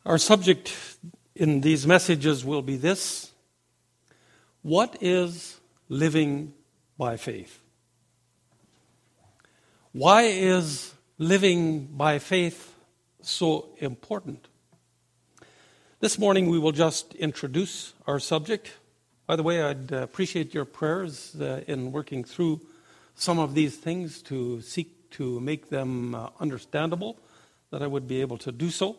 Our subject in these messages will be this: what is living by faith? Why is living by faith so important? This morning we will just introduce our subject. By the way, I'd appreciate your prayers in working through some of these things to seek to make them understandable, that I would be able to do so.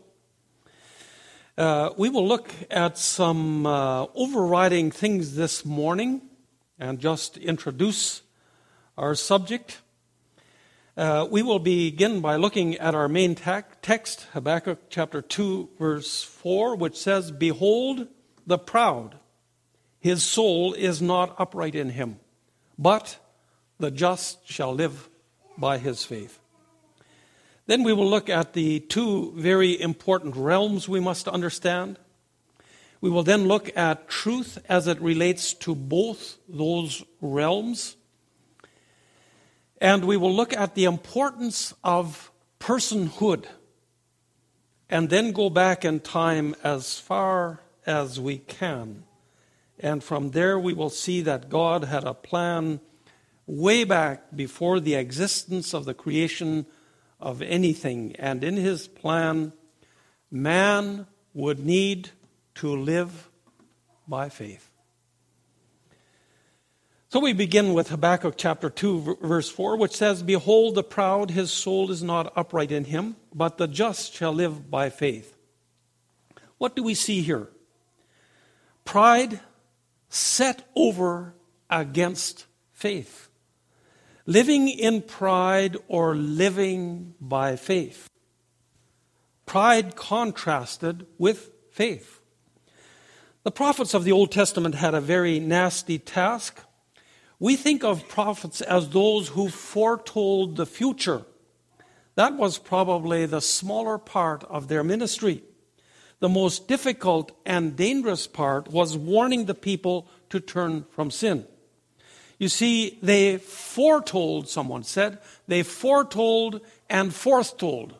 We will look at some overriding things this morning and just introduce our subject. We will begin by looking at our main text, Habakkuk chapter 2, verse 4, which says, "Behold the proud, his soul is not upright in him, but the just shall live by his faith." Then we will look at the two very important realms we must understand. We will then look at truth as it relates to both those realms. And we will look at the importance of personhood, and then go back in time as far as we can. And from there we will see that God had a plan way back before the existence of the creation of anything. And in his plan, man would need to live by faith. So we begin with Habakkuk chapter 2, verse 4, which says, "Behold the proud, his soul is not upright in him, but the just shall live by faith." What do we see here? Pride set over against faith. Living in pride or living by faith. Pride contrasted with faith. The prophets of the Old Testament had a very nasty task. We think of prophets as those who foretold the future. That was probably the smaller part of their ministry. The most difficult and dangerous part was warning the people to turn from sin. You see, they foretold, someone said, they foretold and foretold.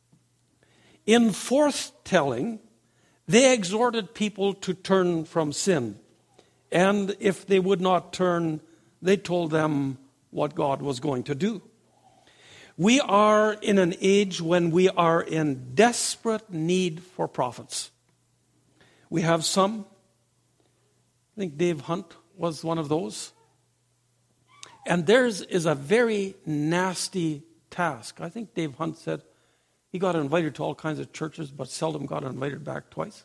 In foretelling, they exhorted people to turn from sin. And if they would not turn, they told them what God was going to do. We are in an age when we are in desperate need for prophets. We have some. I think Dave Hunt was one of those. And theirs is a very nasty task. I think Dave Hunt said he got invited to all kinds of churches, but seldom got invited back twice.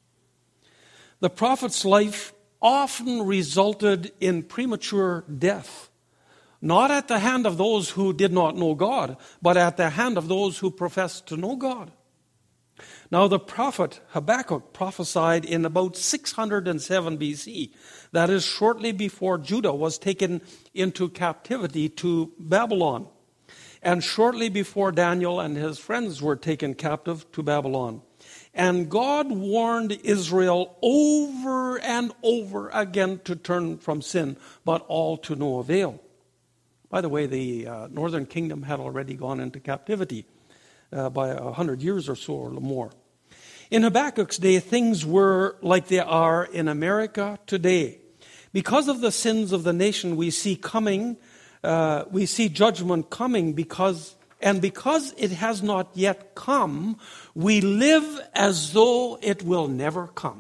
The prophet's life often resulted in premature death, not at the hand of those who did not know God, but at the hand of those who professed to know God. Now the prophet Habakkuk prophesied in about 607 BC. That is shortly before Judah was taken into captivity to Babylon, and shortly before Daniel and his friends were taken captive to Babylon. And God warned Israel over and over again to turn from sin, but all to no avail. By the way, the northern kingdom had already gone into captivity by 100 years or so or more. In Habakkuk's day, things were like they are in America today. Because of the sins of the nation we see coming, we see judgment coming because it has not yet come, we live as though it will never come.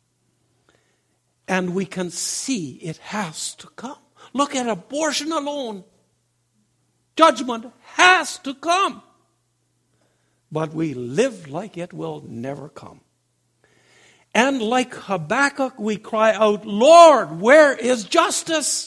And we can see it has to come. Look at abortion alone. Judgment has to come. But we live like it will never come. And like Habakkuk, we cry out, "Lord, where is justice?"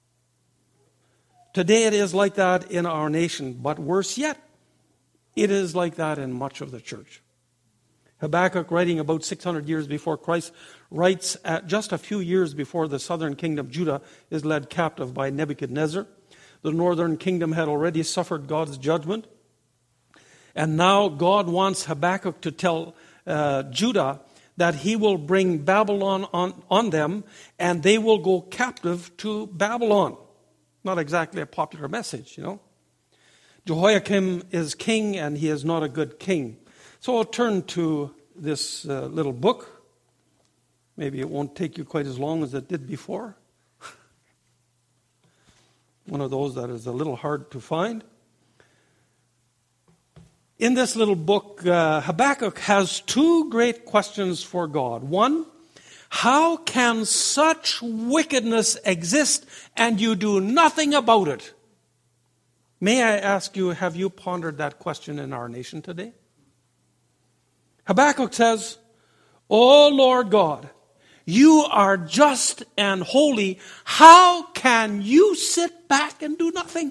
Today it is like that in our nation, but worse yet, it is like that in much of the church. Habakkuk, writing about 600 years before Christ, writes at just a few years before the southern kingdom, Judah, is led captive by Nebuchadnezzar. The northern kingdom had already suffered God's judgment. And now God wants Habakkuk to tell Judah that he will bring Babylon on them, and they will go captive to Babylon. Not exactly a popular message, you know. Jehoiakim is king, and he is not a good king. So I'll turn to this little book. Maybe it won't take you quite as long as it did before. One of those that is a little hard to find. In this little book, Habakkuk has two great questions for God. One, how can such wickedness exist and you do nothing about it? May I ask you, have you pondered that question in our nation today? Habakkuk says, "O Lord God, you are just and holy. How can you sit back and do nothing?"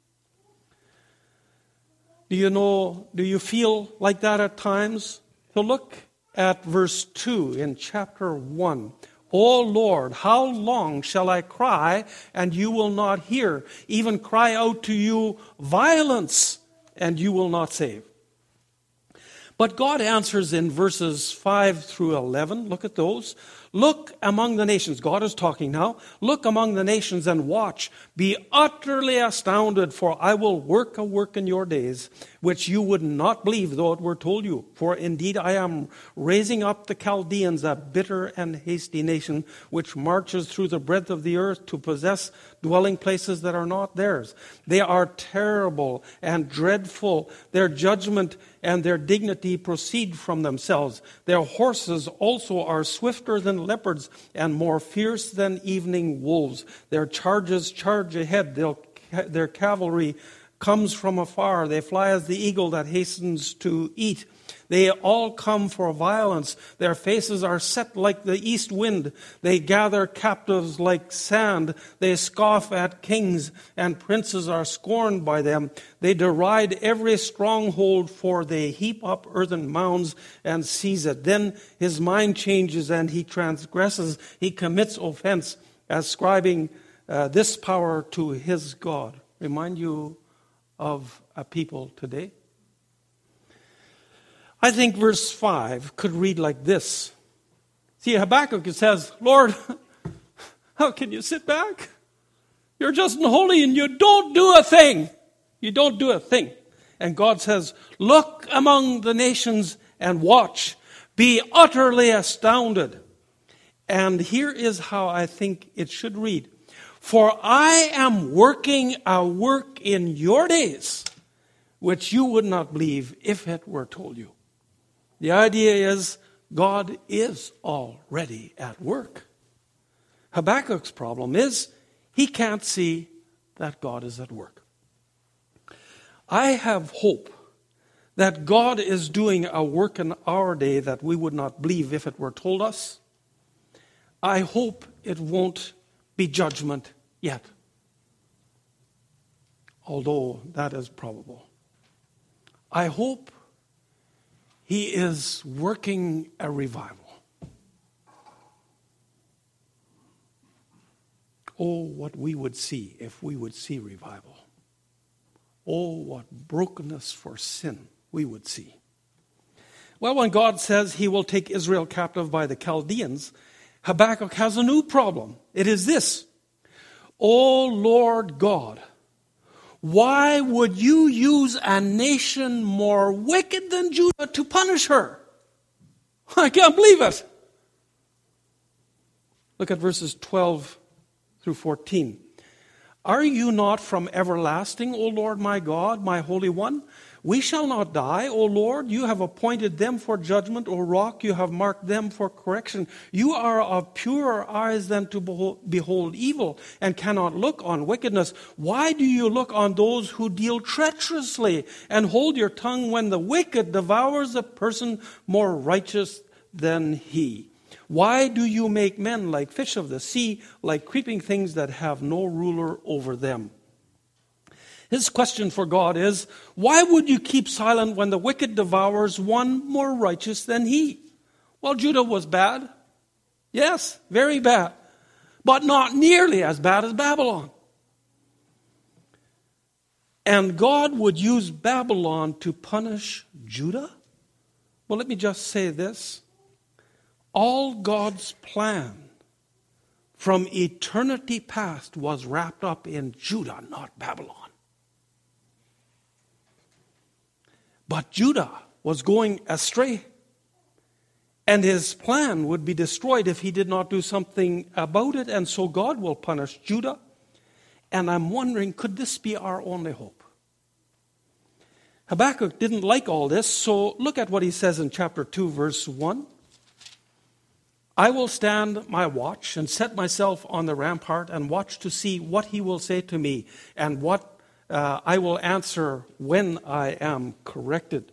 Do you feel like that at times? So look at verse 2 in chapter 1. "O Lord, how long shall I cry and you will not hear? Even cry out to you violence and you will not save." But God answers in verses 5 through 11. Look at those. "Look among the nations." God is talking now. "Look among the nations and watch. Be utterly astounded, for I will work a work in your days, which you would not believe, though it were told you. For indeed I am raising up the Chaldeans, a bitter and hasty nation, which marches through the breadth of the earth to possess dwelling places that are not theirs. They are terrible and dreadful. Their judgment and their dignity proceed from themselves. Their horses also are swifter than leopards and more fierce than evening wolves. Their charges charge ahead. Their cavalry comes from afar. They fly as the eagle that hastens to eat. They all come for violence. Their faces are set like the east wind. They gather captives like sand. They scoff at kings, and princes are scorned by them. They deride every stronghold, for they heap up earthen mounds and seize it. Then his mind changes and he transgresses. He commits offense, ascribing this power to his God." Remind you of a people today? I think verse 5 could read like this. See, Habakkuk, it says, "Lord, how can you sit back? You're just and holy and you don't do a thing. You don't do a thing." And God says, "Look among the nations and watch. Be utterly astounded." And here is how I think it should read. "For I am working a work in your days, which you would not believe if it were told you." The idea is God is already at work. Habakkuk's problem is he can't see that God is at work. I have hope that God is doing a work in our day that we would not believe if it were told us. I hope it won't be judgment yet, although that is probable. I hope he is working a revival. Oh, what we would see if we would see revival. Oh, what brokenness for sin we would see. Well, when God says he will take Israel captive by the Chaldeans, Habakkuk has a new problem. It is this: "O Lord God, why would you use a nation more wicked than Judah to punish her?" I can't believe it. Look at verses 12 through 14. "Are you not from everlasting, O Lord my God, my Holy One? We shall not die, O Lord. You have appointed them for judgment, O rock. You have marked them for correction. You are of purer eyes than to behold evil, and cannot look on wickedness. Why do you look on those who deal treacherously, and hold your tongue when the wicked devours a person more righteous than he? Why do you make men like fish of the sea, like creeping things that have no ruler over them?" His question for God is, why would you keep silent when the wicked devours one more righteous than he? Well, Judah was bad. Yes, very bad. But not nearly as bad as Babylon. And God would use Babylon to punish Judah? Well, let me just say this. All God's plan from eternity past was wrapped up in Judah, not Babylon. But Judah was going astray. And his plan would be destroyed if he did not do something about it, and so God will punish Judah. And I'm wondering, could this be our only hope? Habakkuk didn't like all this, so look at what he says in chapter 2, verse 1. I will stand my watch and set myself on the rampart and watch to see what he will say to me and what I will answer when I am corrected.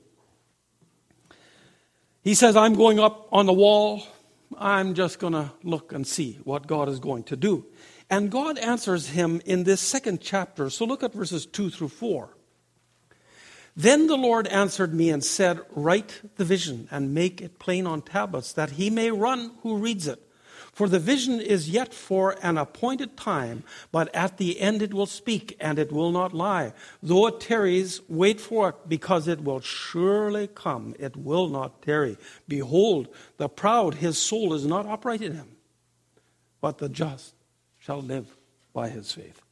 He says, I'm going up on the wall. I'm just going to look and see what God is going to do. And God answers him in this second chapter. So look at verses 2 through 4. Then the Lord answered me and said, write the vision and make it plain on tablets, that he may run who reads it. For the vision is yet for an appointed time, but at the end it will speak, and it will not lie. Though it tarries, wait for it, because it will surely come. It will not tarry. Behold, the proud, his soul is not upright in him, but the just shall live by his faith.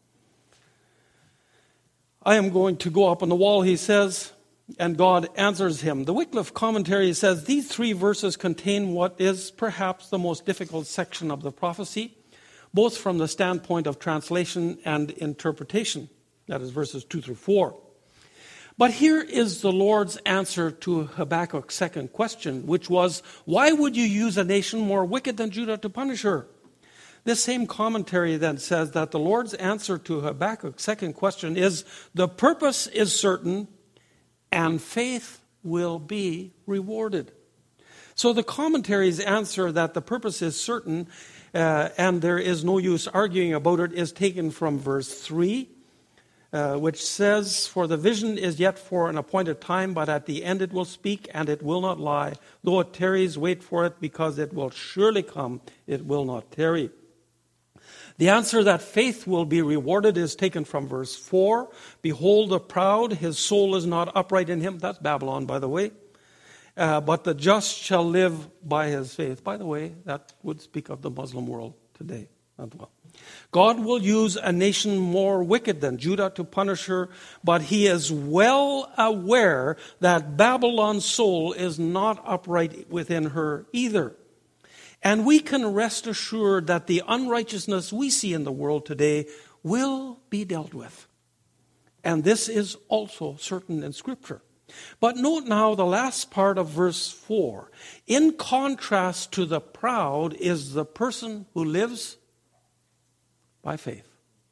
I am going to go up on the wall, he says, and God answers him. The Wycliffe commentary says these three verses contain what is perhaps the most difficult section of the prophecy, both from the standpoint of translation and interpretation. That is verses 2 through 4. But here is the Lord's answer to Habakkuk's second question, which was, why would you use a nation more wicked than Judah to punish her? This same commentary then says that the Lord's answer to Habakkuk's second question is, the purpose is certain, and faith will be rewarded. So the commentary's answer that the purpose is certain and there is no use arguing about it is taken from verse 3, which says, for the vision is yet for an appointed time, but at the end it will speak, and it will not lie. Though it tarries, wait for it, because it will surely come. It will not tarry. The answer that faith will be rewarded is taken from verse 4. Behold the proud, his soul is not upright in him. That's Babylon, by the way. But the just shall live by his faith. By the way, that would speak of the Muslim world today as well. God will use a nation more wicked than Judah to punish her, but he is well aware that Babylon's soul is not upright within her either. And we can rest assured that the unrighteousness we see in the world today will be dealt with. And this is also certain in Scripture. But note now the last part of verse 4. In contrast to the proud is the person who lives by faith.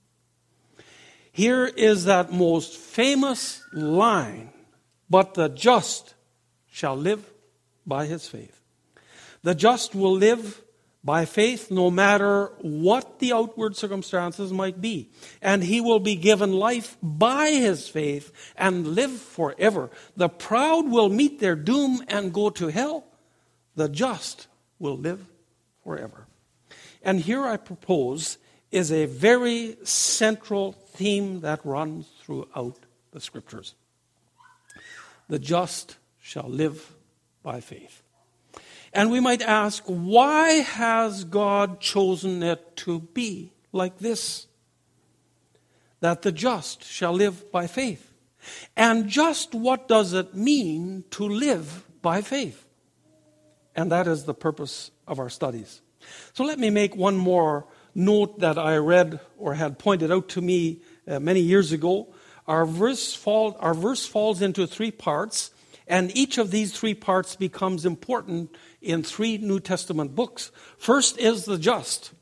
Here is that most famous line, but the just shall live by his faith. The just will live by faith no matter what the outward circumstances might be. And he will be given life by his faith and live forever. The proud will meet their doom and go to hell. The just will live forever. And here I propose is a very central theme that runs throughout the Scriptures. The just shall live by faith. And we might ask, why has God chosen it to be like this? That the just shall live by faith. And just what does it mean to live by faith? And that is the purpose of our studies. So let me make one more note that I read or had pointed out to me many years ago. Our verse falls into three parts, and each of these three parts becomes important in three New Testament books. First is the just.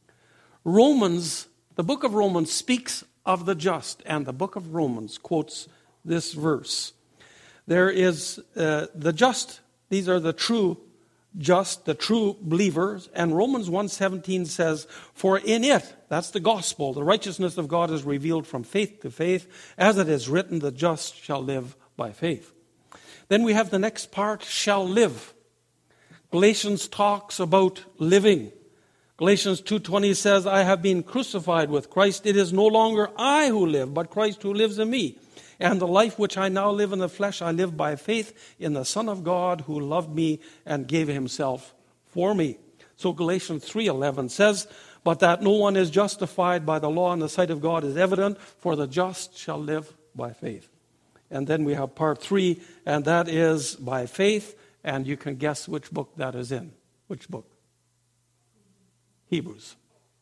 Romans, the book of Romans speaks of the just, and the book of Romans quotes this verse. There is the just, these are the true just, the true believers, and Romans 1:17 says, for in it, that's the gospel, the righteousness of God is revealed from faith to faith, as it is written, the just shall live by faith. Then we have the next part, shall live. Galatians talks about living. Galatians 2:20 says, I have been crucified with Christ. It is no longer I who live, but Christ who lives in me. And the life which I now live in the flesh, I live by faith in the Son of God who loved me and gave himself for me. So Galatians 3:11 says, but that no one is justified by the law in the sight of God is evident, for the just shall live by faith. And then we have part 3, and that is by faith And you can guess which book that is in. Which book? Hebrews.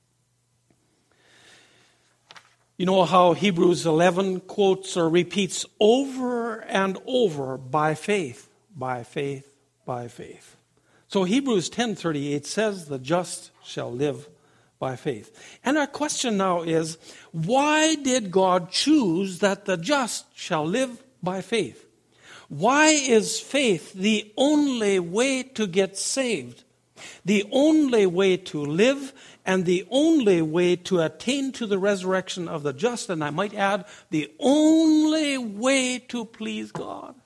You know how Hebrews 11 quotes or repeats over and over, by faith, by faith, by faith. So Hebrews 10:38 says, the just shall live by faith. And our question now is, why did God choose that the just shall live by faith? Why is faith the only way to get saved, the only way to live, and the only way to attain to the resurrection of the just, and I might add, the only way to please God?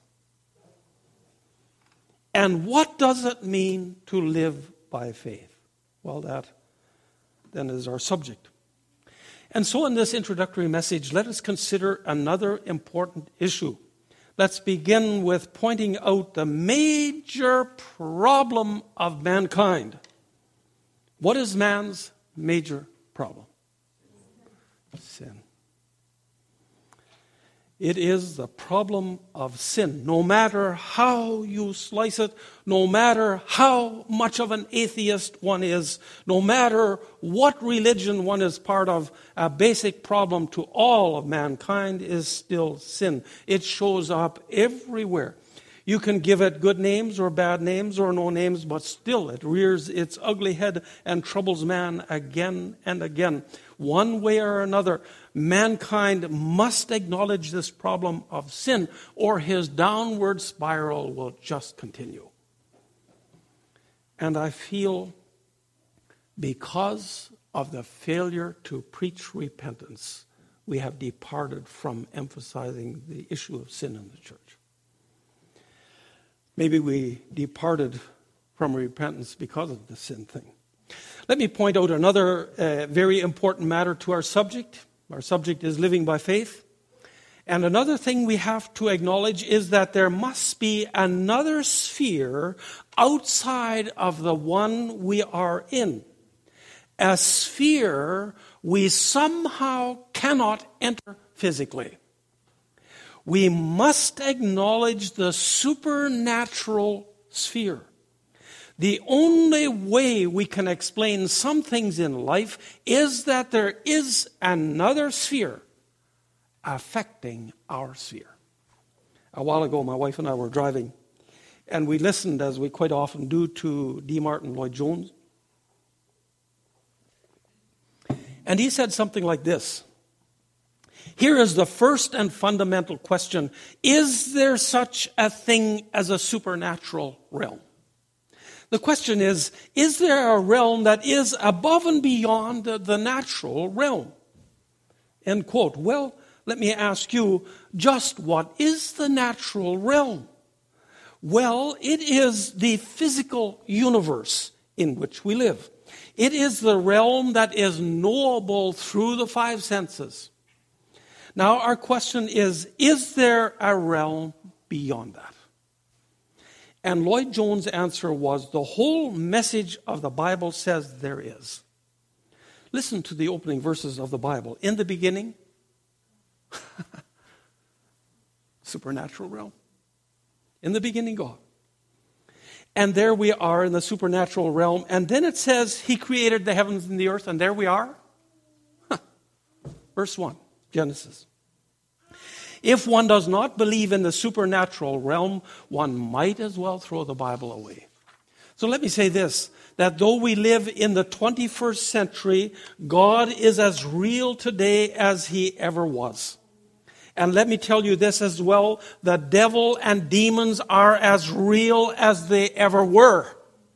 And what does it mean to live by faith? Well, that then is our subject. And so in this introductory message, let us consider another important issue. Let's begin with pointing out the major problem of mankind. What is man's major problem? Sin. It is the problem of sin. No matter how you slice it, no matter how much of an atheist one is, no matter what religion one is part of, a basic problem to all of mankind is still sin. It shows up everywhere. You can give it good names or bad names or no names, but still it rears its ugly head and troubles man again and again. One way or another, mankind must acknowledge this problem of sin, or his downward spiral will just continue. And I feel because of the failure to preach repentance, we have departed from emphasizing the issue of sin in the church. Maybe we departed from repentance because of the sin thing. Let me point out another very important matter to our subject. Our subject is living by faith. And another thing we have to acknowledge is that there must be another sphere outside of the one we are in. A sphere we somehow cannot enter physically. We must acknowledge the supernatural sphere. The only way we can explain some things in life is that there is another sphere affecting our sphere. A while ago, my wife and I were driving, and we listened, as we quite often do, to D. Martin Lloyd-Jones. And he said something like this. Here is the first and fundamental question. Is there such a thing as a supernatural realm? The question is there a realm that is above and beyond the natural realm? End quote. Well, let me ask you, just what is the natural realm? Well, it is the physical universe in which we live. It is the realm that is knowable through the five senses. Now, our question is there a realm beyond that? And Lloyd-Jones' answer was, the whole message of the Bible says there is. Listen to the opening verses of the Bible. In the beginning, supernatural realm. In the beginning, God. And there we are in the supernatural realm. And then it says he created the heavens and the earth, and there we are. Verse 1, Genesis. If one does not believe in the supernatural realm, one might as well throw the Bible away. So let me say this, that though we live in the 21st century, God is as real today as he ever was. And let me tell you this as well, the devil and demons are as real as they ever were.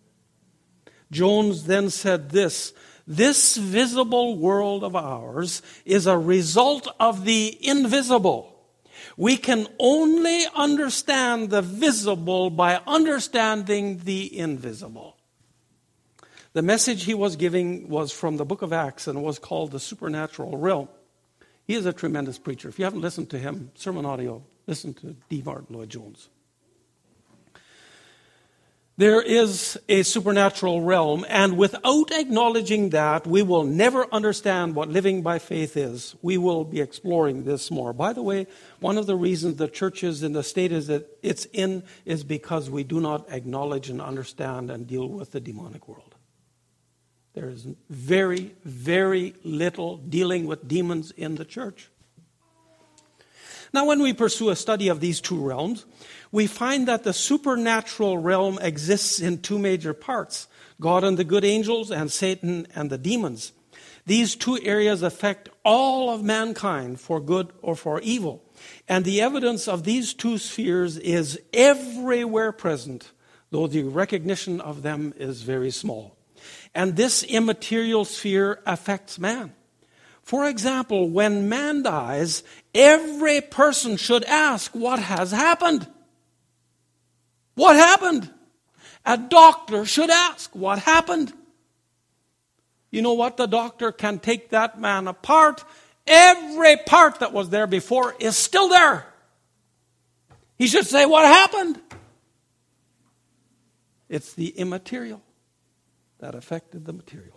Jones then said this visible world of ours is a result of the invisible. We can only understand the visible by understanding the invisible. The message he was giving was from the book of Acts and was called the supernatural realm. He is a tremendous preacher. If you haven't listened to him, sermon audio, listen to D. Martin Lloyd-Jones. There is a supernatural realm, and without acknowledging that, we will never understand what living by faith is. We will be exploring this more. By the way, one of the reasons the church is in the state that it's in is because we do not acknowledge and understand and deal with the demonic world. There is very, very little dealing with demons in the church. Now, when we pursue a study of these two realms, we find that the supernatural realm exists in two major parts: God and the good angels, and Satan and the demons. These two areas affect all of mankind for good or for evil. And the evidence of these two spheres is everywhere present, though the recognition of them is very small. And this immaterial sphere affects man. For example, when man dies, every person should ask, what has happened? What happened? A doctor should ask, what happened? You know what? The doctor can take that man apart. Every part that was there before is still there. He should say, what happened? It's the immaterial that affected the material.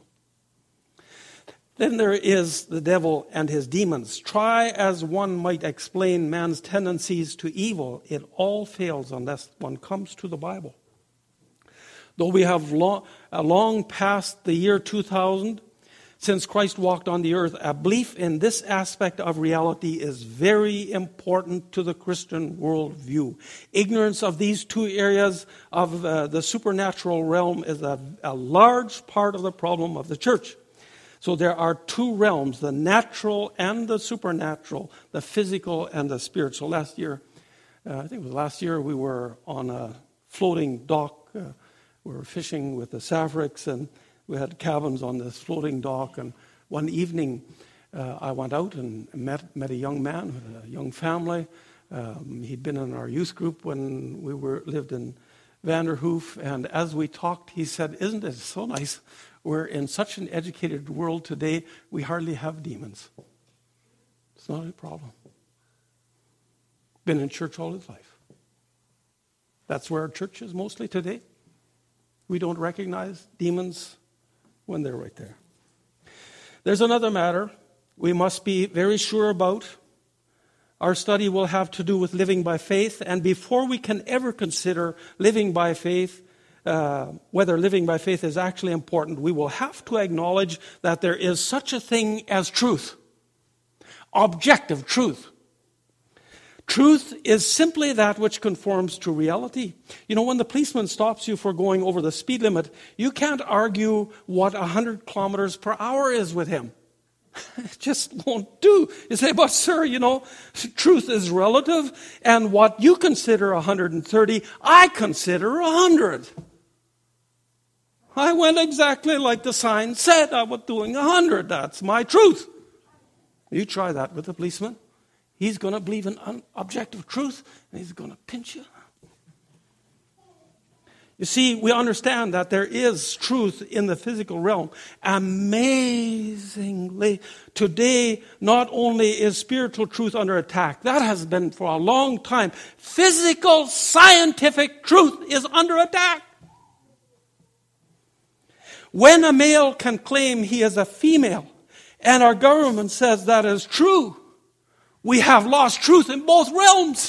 Then there is the devil and his demons. Try as one might explain man's tendencies to evil, it all fails unless one comes to the Bible. Though we have long past the year 2000 since Christ walked on the earth, a belief in this aspect of reality is very important to the Christian worldview. Ignorance of these two areas of the supernatural realm is a large part of the problem of the church. So there are two realms, the natural and the supernatural, the physical and the spiritual. Last year, I think it was last year, we were on a floating dock. We were fishing with the Savricks, and we had cabins on this floating dock. And one evening, I went out and met a young man with a young family. He'd been in our youth group when we lived in Vanderhoof. And as we talked, he said, "Isn't it so nice? We're in such an educated world today, we hardly have demons." It's not a problem. Been in church all his life. That's where our church is mostly today. We don't recognize demons when they're right there. There's another matter we must be very sure about. Our study will have to do with living by faith, and before we can ever consider living by faith, whether living by faith is actually important, we will have to acknowledge that there is such a thing as truth. Objective truth. Truth is simply that which conforms to reality. You know, when the policeman stops you for going over the speed limit, you can't argue what 100 kilometers per hour is with him. It just won't do. You say, "But sir, you know, truth is relative, and what you consider 130, I consider 100. I went exactly like the sign said. I was doing 100. That's my truth." You try that with a policeman. He's going to believe in objective truth, and he's going to pinch you. You see, we understand that there is truth in the physical realm. Amazingly, today, not only is spiritual truth under attack, that has been for a long time. Physical, scientific truth is under attack. When a male can claim he is a female, and our government says that is true, we have lost truth in both realms.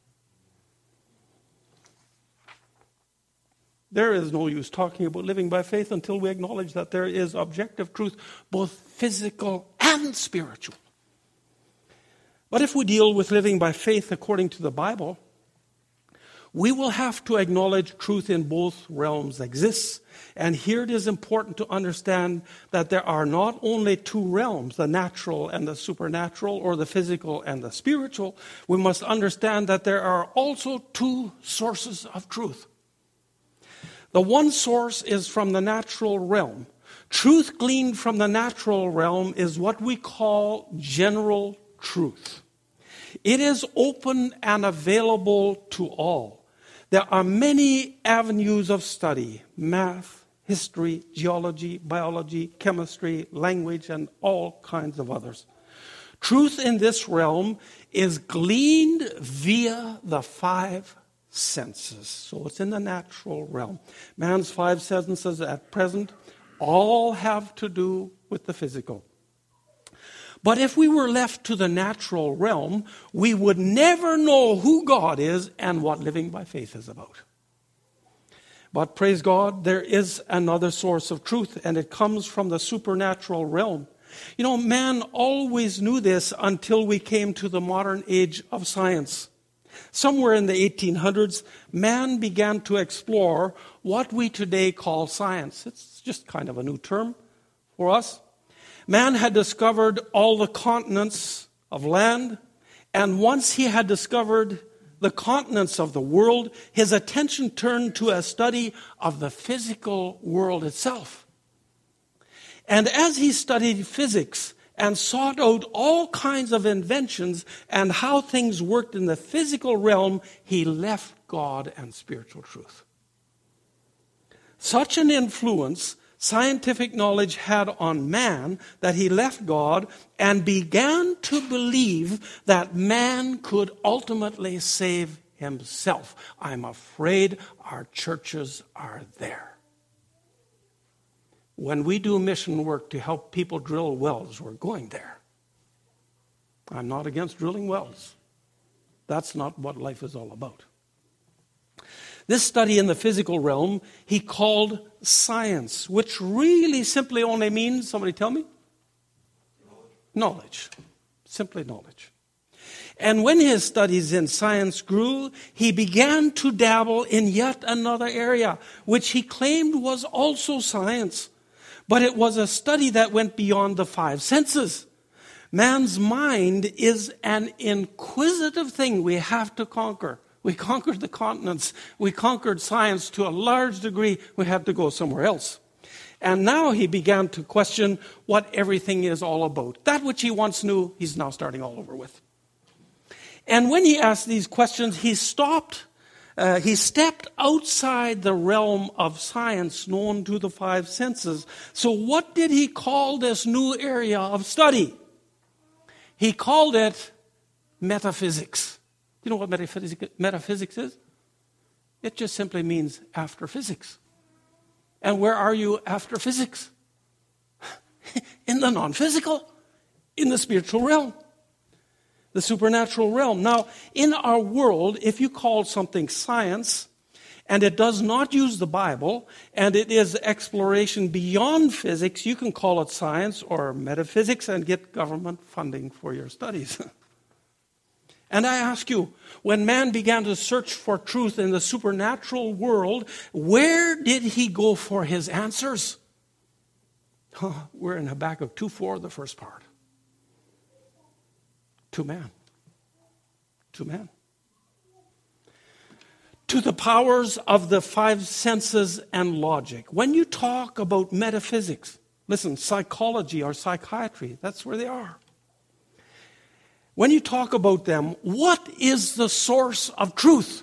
There is no use talking about living by faith until we acknowledge that there is objective truth, both physical and spiritual. But if we deal with living by faith according to the Bible, we will have to acknowledge truth in both realms exists. And here it is important to understand that there are not only two realms, the natural and the supernatural, or the physical and the spiritual. We must understand that there are also two sources of truth. The one source is from the natural realm. Truth gleaned from the natural realm is what we call general truth. It is open and available to all. There are many avenues of study: math, history, geology, biology, chemistry, language, and all kinds of others. Truth in this realm is gleaned via the five senses. So it's in the natural realm. Man's five senses at present all have to do with the physical. But if we were left to the natural realm, we would never know who God is and what living by faith is about. But praise God, there is another source of truth, and it comes from the supernatural realm. You know, man always knew this until we came to the modern age of science. Somewhere in the 1800s, man began to explore what we today call science. It's just kind of a new term for us. Man had discovered all the continents of land, and once he had discovered the continents of the world, his attention turned to a study of the physical world itself. And as he studied physics and sought out all kinds of inventions and how things worked in the physical realm, he left God and spiritual truth. Such an influence scientific knowledge had on man that he left God and began to believe that man could ultimately save himself. I'm afraid our churches are there. When we do mission work to help people drill wells, we're going there. I'm not against drilling wells. That's not what life is all about. This study in the physical realm, he called science, which really simply only means, somebody tell me? Knowledge. Simply knowledge. And when his studies in science grew, he began to dabble in yet another area, which he claimed was also science. But it was a study that went beyond the five senses. Man's mind is an inquisitive thing we have to conquer. We conquered the continents. We conquered science to a large degree. We had to go somewhere else. And now he began to question what everything is all about. That which he once knew, he's now starting all over with. And when he asked these questions, he stepped outside the realm of science known to the five senses. So what did he call this new area of study? He called it metaphysics. You know what metaphysics is? It just simply means after physics. And where are you after physics? In the non-physical, in the spiritual realm, the supernatural realm. Now, in our world, if you call something science, and it does not use the Bible, and it is exploration beyond physics, you can call it science or metaphysics and get government funding for your studies. And I ask you, when man began to search for truth in the supernatural world, where did he go for his answers? We're in Habakkuk 2:4, the first part. To man. To man. To the powers of the five senses and logic. When you talk about metaphysics, listen, psychology or psychiatry, that's where they are. When you talk about them, what is the source of truth?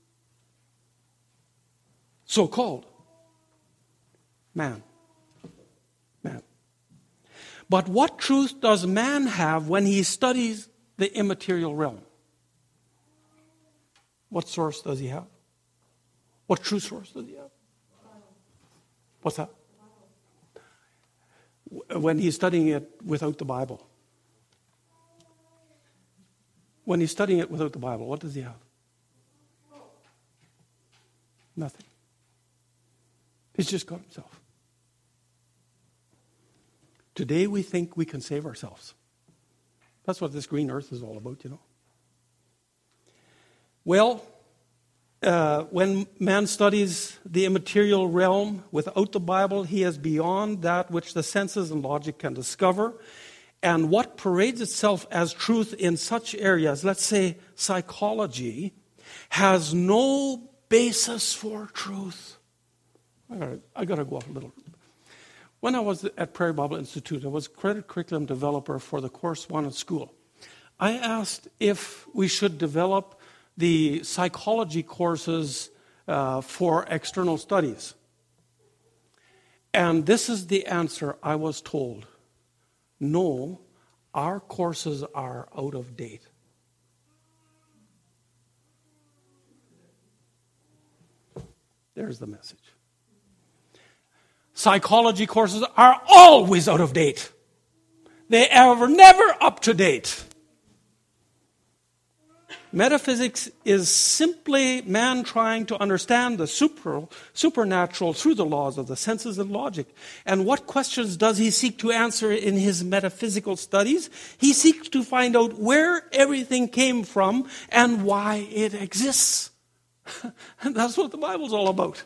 So-called. Man. Man. But what truth does man have when he studies the immaterial realm? What source does he have? What true source does he have? What's that? When he's studying it without the Bible. When he's studying it without the Bible, what does he have? Nothing. He's just got himself. Today we think we can save ourselves. That's what this green earth is all about, you know. Well, when man studies the immaterial realm without the Bible, he is beyond that which the senses and logic can discover. And what parades itself as truth in such areas, let's say psychology, has no basis for truth. I got to go off a little. When I was at Prairie Bible Institute, I was credit curriculum developer for the course 1 at school. I asked if we should develop the psychology courses for external studies. And this is the answer I was told. No, our courses are out of date. There's the message. Psychology courses are always out of date. They are never up to date. Metaphysics is simply man trying to understand the supernatural through the laws of the senses and logic. And what questions does he seek to answer in his metaphysical studies? He seeks to find out where everything came from and why it exists. And that's what the Bible's all about.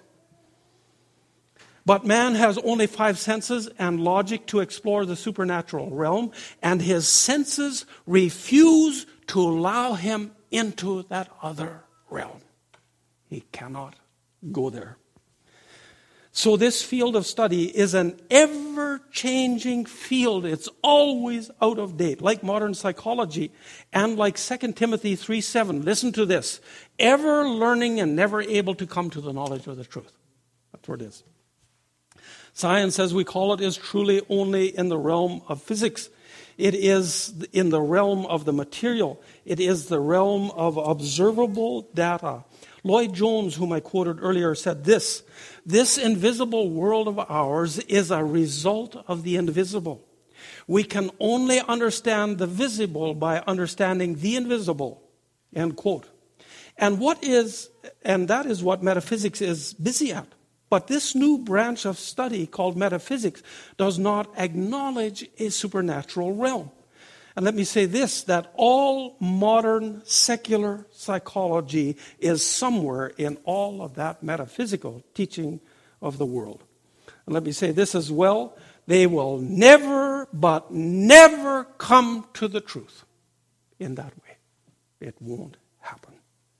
But man has only 5 senses and logic to explore the supernatural realm, and his senses refuse to allow him into that other realm. He cannot go there. So this field of study is an ever-changing field. It's always out of date, like modern psychology and like 2 Timothy 3:7. Listen to this. Ever learning and never able to come to the knowledge of the truth. That's what it is. Science, as we call it, is truly only in the realm of physics. It is in the realm of the material. It is the realm of observable data. Lloyd Jones, whom I quoted earlier, said this: this invisible world of ours is a result of the invisible. We can only understand the visible by understanding the invisible. End quote. And that is what metaphysics is busy at. But this new branch of study called metaphysics does not acknowledge a supernatural realm. And let me say this, that all modern secular psychology is somewhere in all of that metaphysical teaching of the world. And let me say this as well, they will never, but never come to the truth in that way. It won't happen.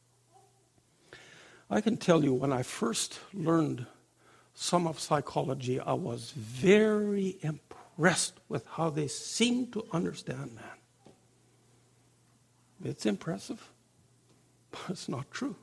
I can tell you when I first learned some of psychology, I was very impressed with how they seem to understand man. It's impressive, but it's not true.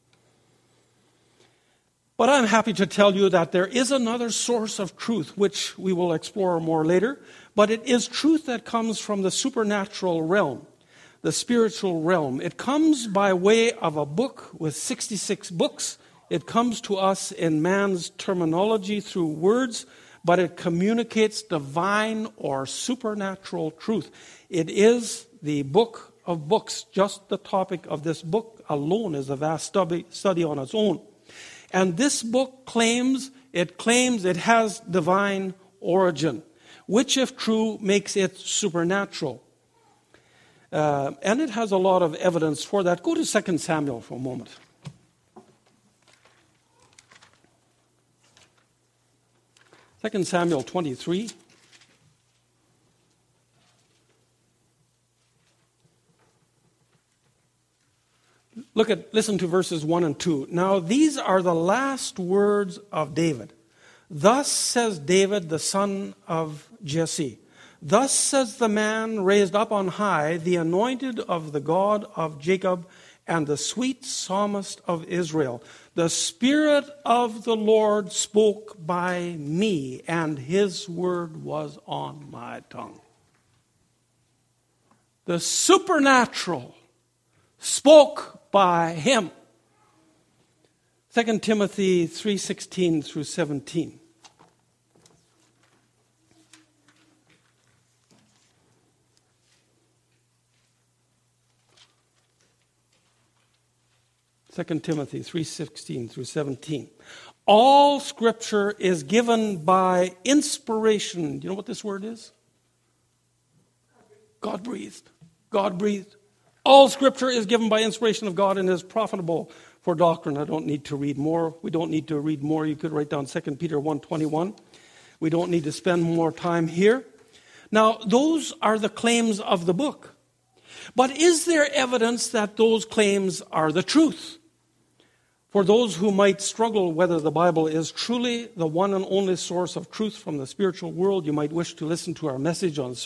But I'm happy to tell you that there is another source of truth, which we will explore more later, but it is truth that comes from the supernatural realm, the spiritual realm. It comes by way of a book with 66 books. It comes to us in man's terminology through words, but it communicates divine or supernatural truth. It is the book of books. Just the topic of this book alone is a vast study on its own. And this book claims it has divine origin, which, if true, makes it supernatural. And it has a lot of evidence for that. Go to 2 Samuel for a moment. 2 Samuel 23. Listen to verses 1 and 2. Now these are the last words of David. Thus says David, the son of Jesse. Thus says the man raised up on high, the anointed of the God of Jacob, and the sweet psalmist of Israel. The Spirit of the Lord spoke by me, and his word was on my tongue. The supernatural spoke by him. 2 Timothy 3:16 through 17. Second Timothy 3:16 through 17. All Scripture is given by inspiration. Do you know what this word is? God-breathed. God-breathed. All Scripture is given by inspiration of God and is profitable for doctrine. I don't need to read more. We don't need to read more. You could write down 2 Peter 1:21. We don't need to spend more time here. Now, those are the claims of the book. But is there evidence that those claims are the truth? For those who might struggle whether the Bible is truly the one and only source of truth from the spiritual world, you might wish to listen to our message on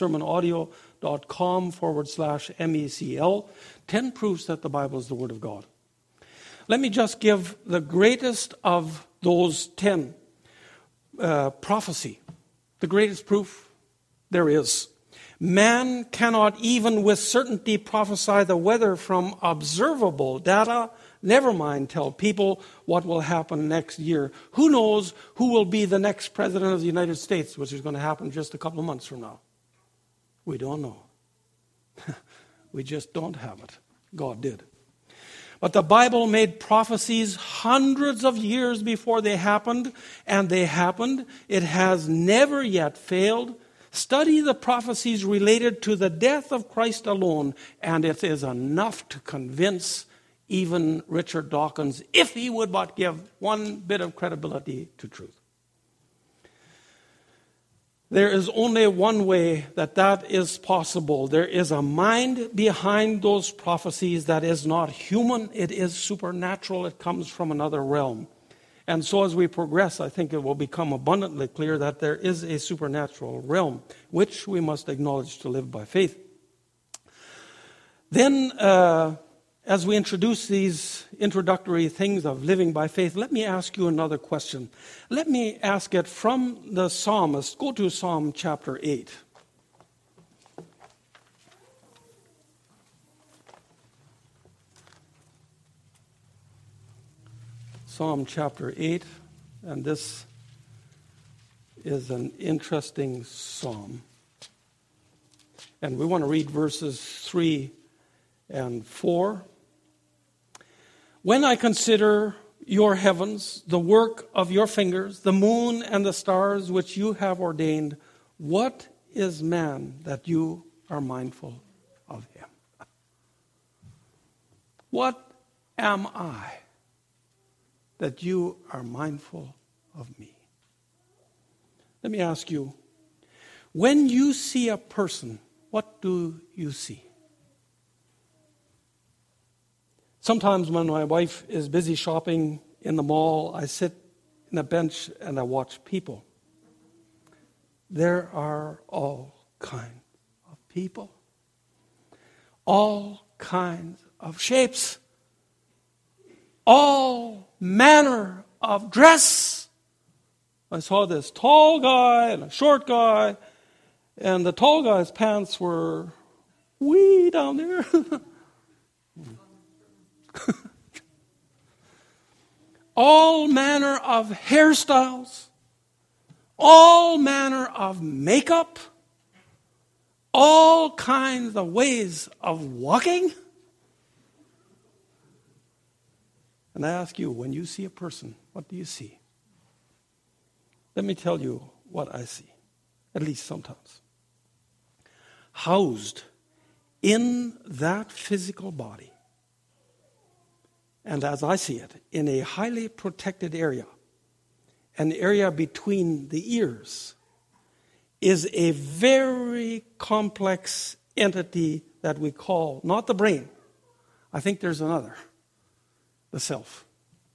sermonaudio.com/MECL, 10 proofs that the Bible is the Word of God. Let me just give the greatest of those 10, prophecy. The greatest proof there is. Man cannot even with certainty prophesy the weather from observable data Never mind tell people what will happen next year. Who knows who will be the next president of the United States, which is going to happen just a couple of months from now. We don't know. We just don't have it. God did. But the Bible made prophecies hundreds of years before they happened, and they happened. It has never yet failed. Study the prophecies related to the death of Christ alone, and it is enough to convince even Richard Dawkins, if he would but give one bit of credibility to truth. There is only one way that is possible. There is a mind behind those prophecies that is not human. It is supernatural. It comes from another realm. And so as we progress, I think it will become abundantly clear that there is a supernatural realm, which we must acknowledge to live by faith. Then, as we introduce these introductory things of living by faith, let me ask you another question. Let me ask it from the psalmist. Go to Psalm chapter 8. Psalm chapter 8, and this is an interesting psalm. And we want to read verses 3 and 4. When I consider your heavens, the work of your fingers, the moon and the stars which you have ordained, what is man that you are mindful of him? What am I that you are mindful of me? Let me ask you, when you see a person, what do you see? Sometimes when my wife is busy shopping in the mall, I sit in a bench and I watch people. There are all kinds of people. All kinds of shapes. All manner of dress. I saw this tall guy and a short guy, and the tall guy's pants were way down there. All manner of hairstyles, all manner of makeup, all kinds of ways of walking. And I ask you, when you see a person, what do you see? Let me tell you what I see, at least sometimes. Housed in that physical body, and as I see it, in a highly protected area, an area between the ears, is a very complex entity that we call, not the brain, I think there's another, the self.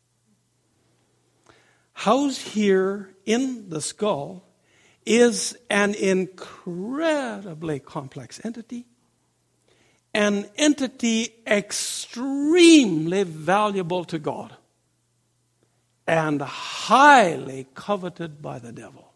Housed here in the skull is an incredibly complex entity, an entity extremely valuable to God and highly coveted by the devil.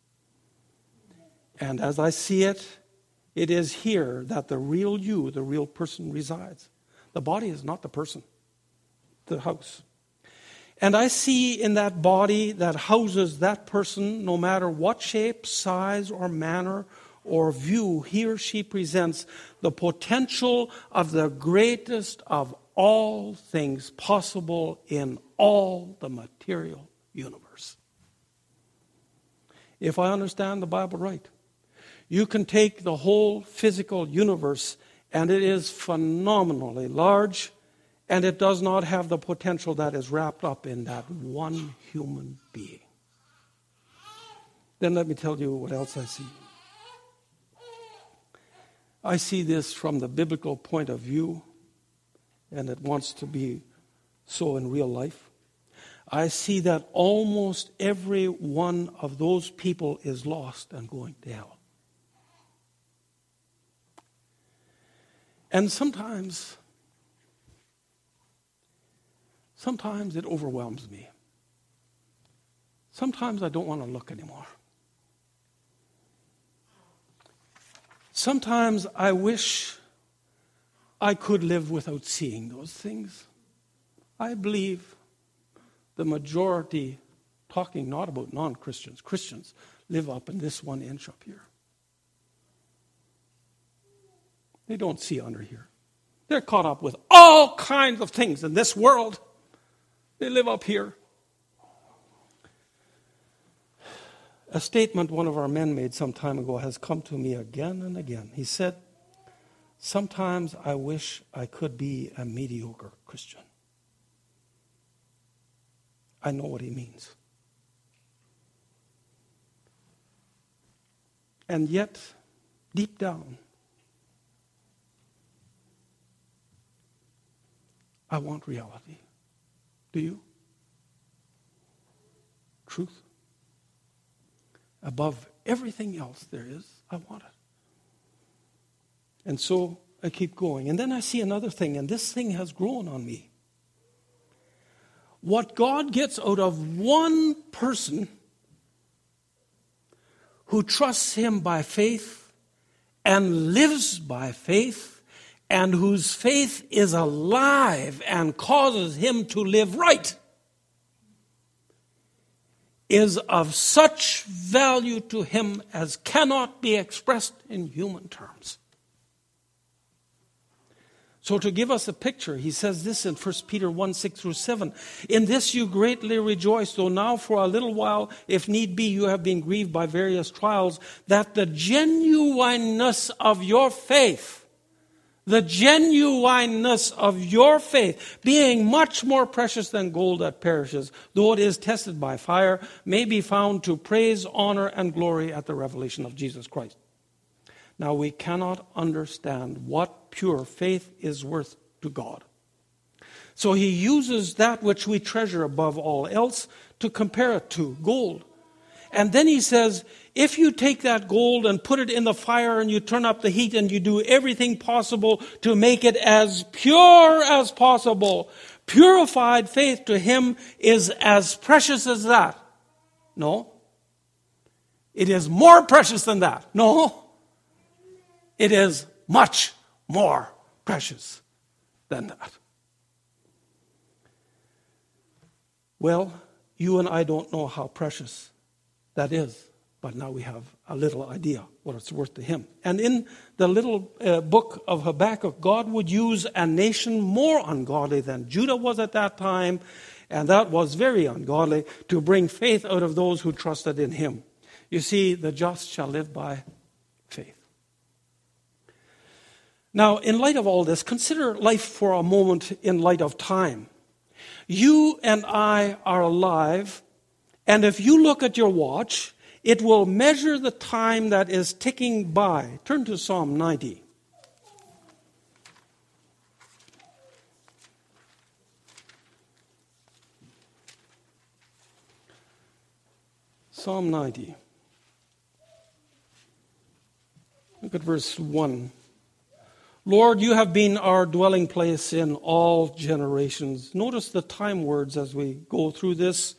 And as I see it, it is here that the real you, the real person, resides. The body is not the person, the house. And I see in that body that houses that person, no matter what shape, size, or manner or view he or she presents, the potential of the greatest of all things possible in all the material universe. If I understand the Bible right, you can take the whole physical universe, and it is phenomenally large, and it does not have the potential that is wrapped up in that one human being. Then let me tell you what else I see. I see this from the biblical point of view, and it wants to be so in real life. I see that almost every one of those people is lost and going to hell. And sometimes it overwhelms me. Sometimes I don't want to look anymore. Sometimes I wish I could live without seeing those things. I believe the majority, talking not about non-Christians, Christians live up in this 1 inch up here. They don't see under here. They're caught up with all kinds of things in this world. They live up here. A statement one of our men made some time ago has come to me again and again. He said, "Sometimes I wish I could be a mediocre Christian." I know what he means. And yet, deep down, I want reality. Do you? Truth. Above everything else there is, I want it. And so I keep going. And then I see another thing, and this thing has grown on me. What God gets out of one person who trusts him by faith and lives by faith and whose faith is alive and causes him to live right is of such value to him as cannot be expressed in human terms. So to give us a picture, he says this in 1 Peter 1, 6 through 7. "In this you greatly rejoice, though now for a little while, if need be, you have been grieved by various trials, that the genuineness of your faith, being much more precious than gold that perishes, though it is tested by fire, may be found to praise, honor, and glory at the revelation of Jesus Christ." Now we cannot understand what pure faith is worth to God. So he uses that which we treasure above all else to compare it to gold. And then he says, if you take that gold and put it in the fire and you turn up the heat and you do everything possible to make it as pure as possible, purified faith to him is as precious as that. No. It is more precious than that. No. It is much more precious than that. Well, you and I don't know how precious that is, but now we have a little idea what it's worth to him. And in the little book of Habakkuk, God would use a nation more ungodly than Judah was at that time, and that was very ungodly, to bring faith out of those who trusted in him. You see, the just shall live by faith. Now, in light of all this, consider life for a moment in light of time. You and I are alive, and if you look at your watch, it will measure the time that is ticking by. Turn to Psalm 90. Psalm 90. Look at verse 1. "Lord, you have been our dwelling place in all generations." Notice the time words as we go through this.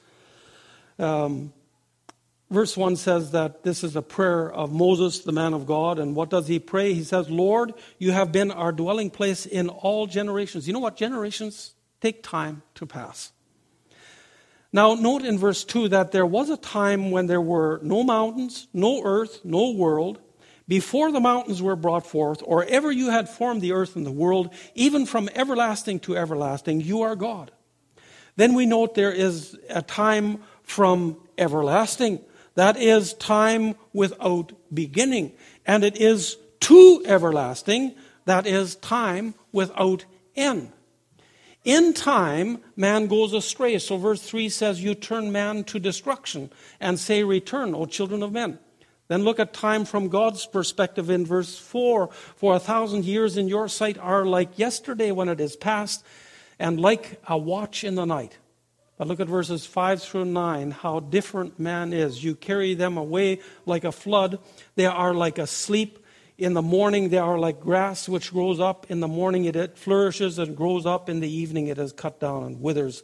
Verse 1 says that this is a prayer of Moses, the man of God. And what does he pray? He says, "Lord, you have been our dwelling place in all generations." You know what? Generations take time to pass. Now, note in verse 2 that there was a time when there were no mountains, no earth, no world. Before the mountains were brought forth, or ever you had formed the earth and the world, even from everlasting to everlasting, you are God. Then we note there is a time from everlasting. That is time without beginning. And it is to everlasting. That is time without end. In time, man goes astray. So verse 3 says, "You turn man to destruction and say, 'Return, O children of men.'" Then look at time from God's perspective in verse 4. "For 1,000 years in your sight are like yesterday when it is past, and like a watch in the night." But look at verses 5 through 9, how different man is. "You carry them away like a flood. They are like a sleep. In the morning they are like grass which grows up. In the morning it flourishes and grows up. In the evening it is cut down and withers.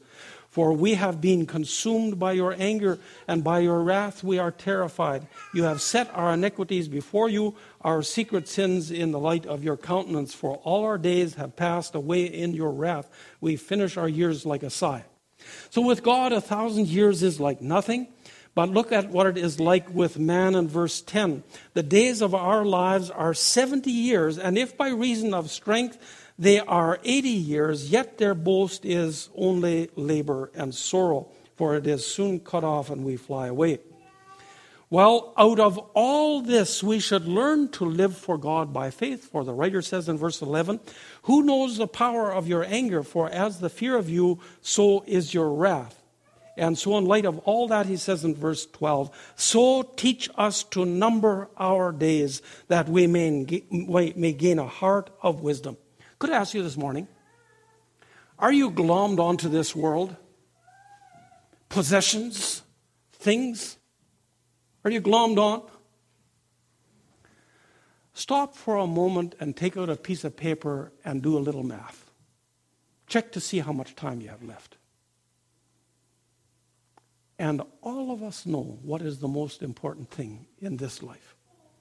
For we have been consumed by your anger, and by your wrath we are terrified. You have set our iniquities before you, our secret sins in the light of your countenance. For all our days have passed away in your wrath. We finish our years like a sigh. So with God, 1,000 years is like nothing. But look at what it is like with man in verse 10. The days of our lives are 70 years, and if by reason of strength they are 80 years, yet their boast is only labor and sorrow, for it is soon cut off and we fly away. Well, out of all this we should learn to live for God by faith, for the writer says in verse 11, who knows the power of your anger, for as the fear of you, so is your wrath. And so in light of all that, he says in verse 12, so teach us to number our days, that we may gain a heart of wisdom. Could I ask you this morning, are you glommed onto this world? Possessions? Things? Are you glommed on? Stop for a moment and take out a piece of paper and do a little math. Check to see how much time you have left. And all of us know what is the most important thing in this life.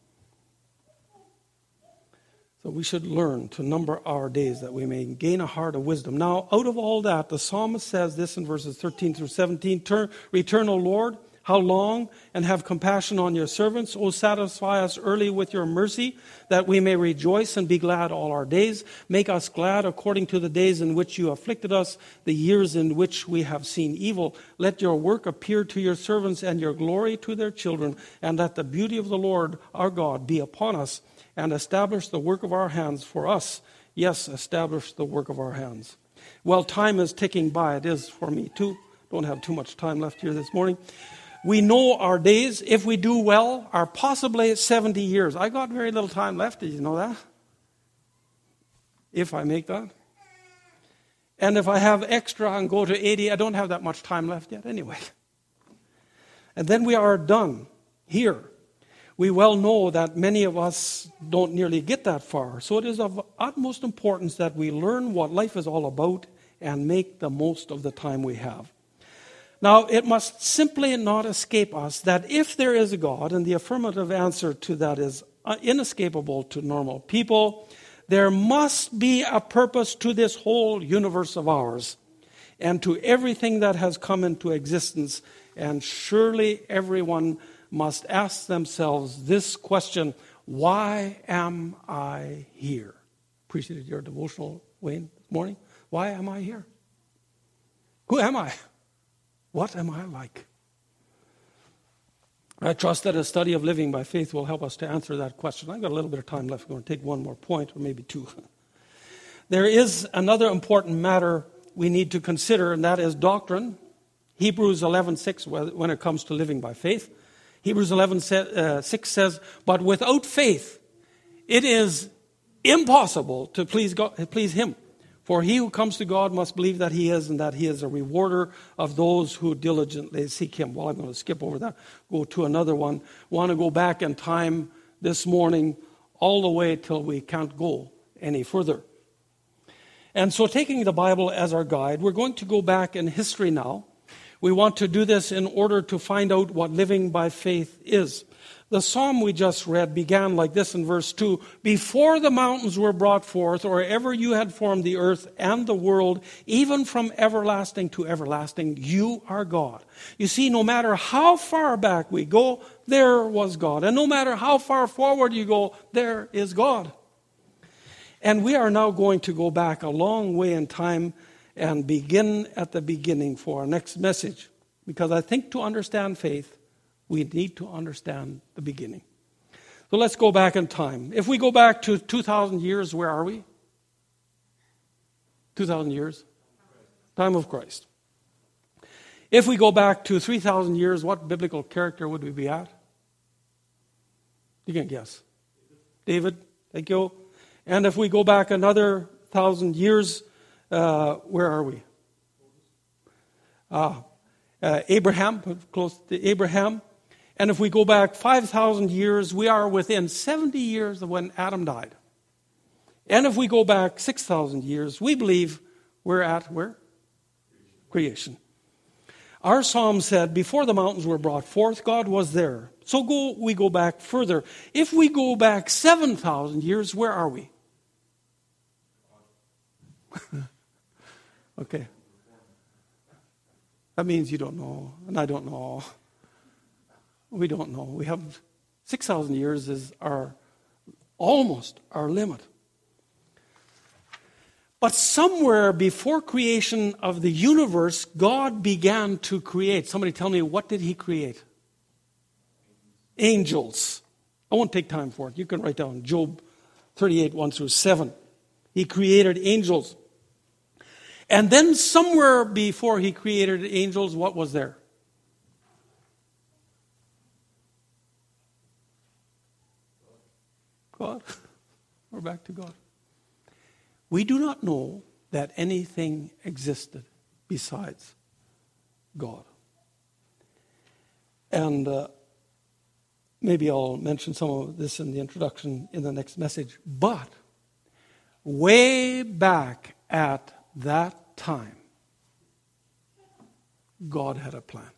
So we should learn to number our days that we may gain a heart of wisdom. Now, out of all that, the psalmist says this in verses 13 through 17, return, O Lord, how long? And have compassion on your servants. O satisfy us early with your mercy, that we may rejoice and be glad all our days. Make us glad according to the days in which you afflicted us, the years in which we have seen evil. Let your work appear to your servants and your glory to their children, and let the beauty of the Lord our God be upon us, and establish the work of our hands for us. Yes, establish the work of our hands. Well, time is ticking by. It is for me too. Don't have too much time left here this morning. We know our days, if we do well, are possibly 70 years. I got very little time left. Did you know that? If I make that. And if I have extra and go to 80, I don't have that much time left yet anyway. And then we are done here. We well know that many of us don't nearly get that far. So it is of utmost importance that we learn what life is all about and make the most of the time we have. Now, it must simply not escape us that if there is a God, and the affirmative answer to that is inescapable to normal people, there must be a purpose to this whole universe of ours and to everything that has come into existence. And surely everyone must ask themselves this question: why am I here? Appreciated your devotional, Wayne, this morning. Why am I here? Who am I? What am I like? I trust that a study of living by faith will help us to answer that question. I've got a little bit of time left. I'm going to take one more point, or maybe two. There is another important matter we need to consider, and that is doctrine. Hebrews 11:6, when it comes to living by faith. Hebrews 11:6 says, but without faith, it is impossible to please God, please Him. For he who comes to God must believe that He is, and that He is a rewarder of those who diligently seek Him. Well, I'm going to skip over that, go to another one. Want to go back in time this morning all the way till we can't go any further. And so taking the Bible as our guide, we're going to go back in history now. We want to do this in order to find out what living by faith is. The psalm we just read began like this in verse 2. Before the mountains were brought forth, or ever you had formed the earth and the world, even from everlasting to everlasting, you are God. You see, no matter how far back we go, there was God. And no matter how far forward you go, there is God. And we are now going to go back a long way in time and begin at the beginning for our next message. Because I think to understand faith, we need to understand the beginning. So let's go back in time. If we go back to 2,000 years, where are we? 2,000 years? Time of Christ. If we go back to 3,000 years, what biblical character would we be at? You can guess. David, thank you. And if we go back another 1,000 years, where are we? Abraham, close to Abraham. And if we go back 5,000 years, we are within 70 years of when Adam died. And if we go back 6,000 years, we believe we're at where? Creation. Our psalm said, before the mountains were brought forth, God was there. So we go back further. If we go back 7,000 years, where are we? Okay. That means you don't know, and I don't know. We don't know. We have 6,000 years is almost our limit. But somewhere before creation of the universe, God began to create. Somebody tell me, what did he create? Angels. I won't take time for it. You can write down Job 38, 1 through 7. He created angels. And then somewhere before he created angels, what was there? God. We're back to God. We do not know that anything existed besides God. And maybe I'll mention some of this in the introduction in the next message. But way back at that time, God had a plan.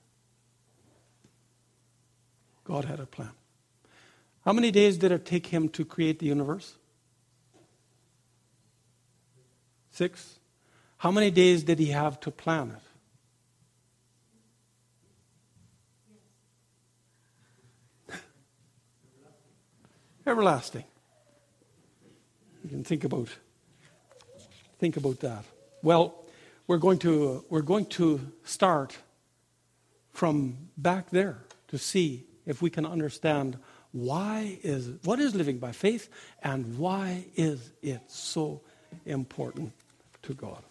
God had a plan. How many days did it take him to create the universe? 6. How many days did he have to plan it? Everlasting. You can think about that. Well, we're going to start from back there to see if we can understand what is living by faith and why is it so important to God.